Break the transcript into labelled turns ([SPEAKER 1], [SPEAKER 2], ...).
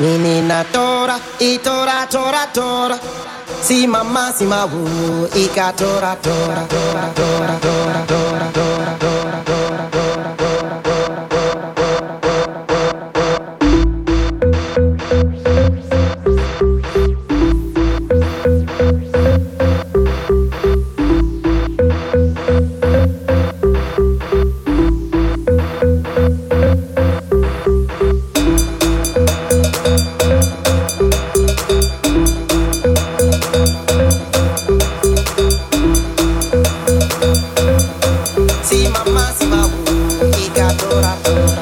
[SPEAKER 1] Menina tora, e tora, tora, tora. Si mamma, si ma wu, ika tora, tora, tora, tora, tora, tora, tora, tora, tora, tora, tora, tora, tora, si mamma, si ma wu, ika tora, tora.